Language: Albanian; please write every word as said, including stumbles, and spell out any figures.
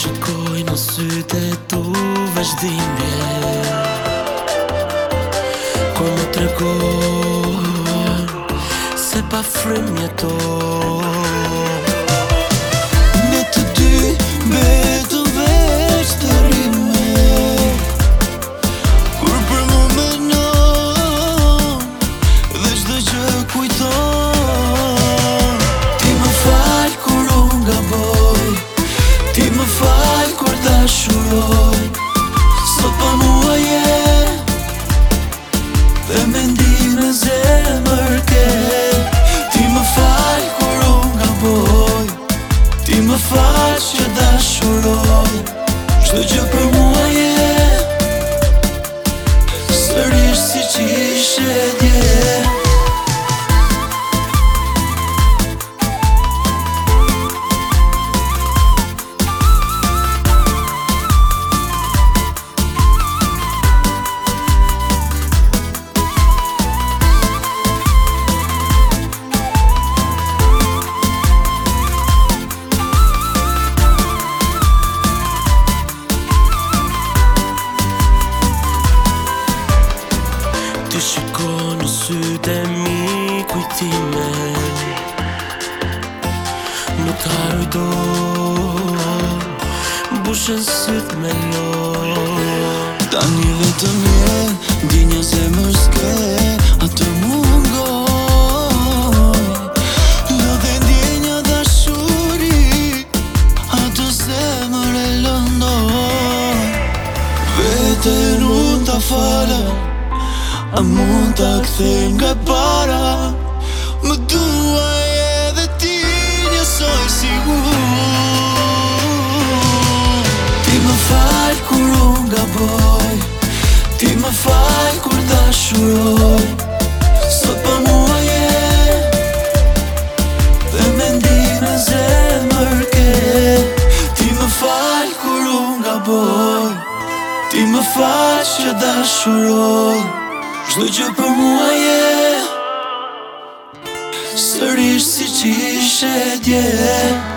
shikoj në sytë e tu vazhdimje, kur më tregon se pa frim jeton. Ne të dy betëm veç të rime, kur për mu menon dhe çdo gjë kujton. Ti më fal kur unë gaboj, ti më fal kur dashuroj, sot pa mua je dhe mendim në zemër ke. Ti më fal kur unë gaboj, ti më fal që dashuroj, çdo gjë për mua je sërish siç ishe dje. Ti shiko në sytë e mi kujtime, nuk haroj do mbushen sytë me lo. Tani vetëm je ndjenja zemër s'ke, atë mungoj, lodhe ndjenja dashuri, atë zemër e lëndoj. Veten unë ta fala, a mund t'a kthem nga para, më duaj edhe ti njësoj sigur. Ti më fal kur unë gaboj, ti më fal kur dashuroj, sot pa mua je dhe mendim në zemër ke. Ti më fal kur unë gaboj, ti më fal që dashuroj, çdo gjë për mua je sërish siç ishe dje.